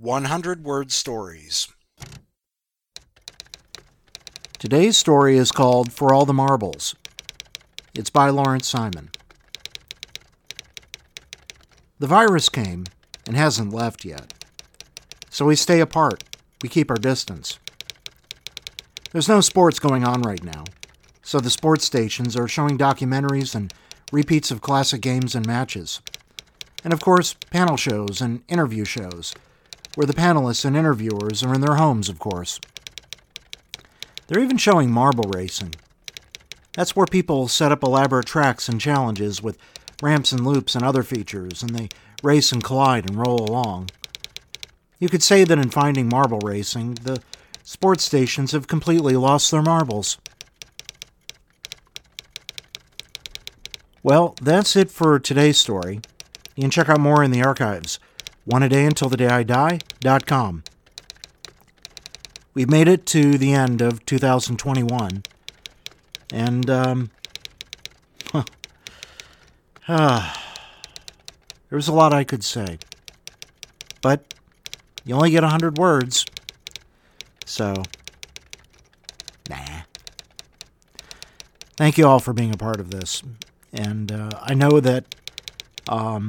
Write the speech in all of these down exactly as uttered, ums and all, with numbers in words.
one hundred word stories. Today's story is called For All the Marbles. It's by Lawrence Simon. The virus came and hasn't left yet. So we stay apart. We keep our distance. There's no sports going on right now, so the sports stations are showing documentaries and repeats of classic games and matches. And of course, panel shows and interview shows, where the panelists and interviewers are in their homes, of course. They're even showing marble racing. That's where people set up elaborate tracks and challenges with ramps and loops and other features, and they race and collide and roll along. You could say that in finding marble racing, the sports stations have completely lost their marbles. Well, that's it for today's story. You can check out more in the archives. One a day until the day I die dot com. We've made it to the end of two thousand twenty-one. And, um, huh, ah, there was a lot I could say. But you only get a hundred words. So, nah. Thank you all for being a part of this. And uh, I know that, um,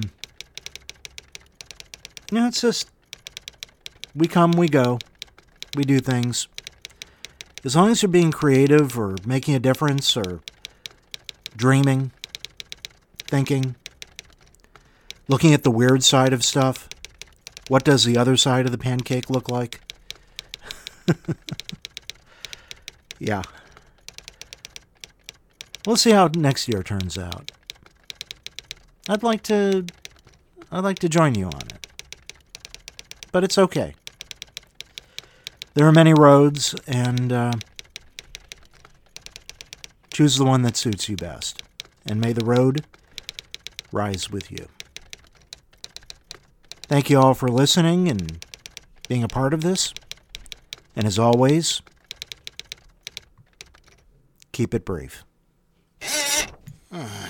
you know, it's just, we come, we go, we do things. As long as you're being creative or making a difference or dreaming, thinking, looking at the weird side of stuff, what does the other side of the pancake look like? Yeah. We'll see how next year turns out. I'd like to, I'd like to join you on it. But it's okay. There are many roads, and uh, choose the one that suits you best. And may the road rise with you. Thank you all for listening and being a part of this. And as always, keep it brief.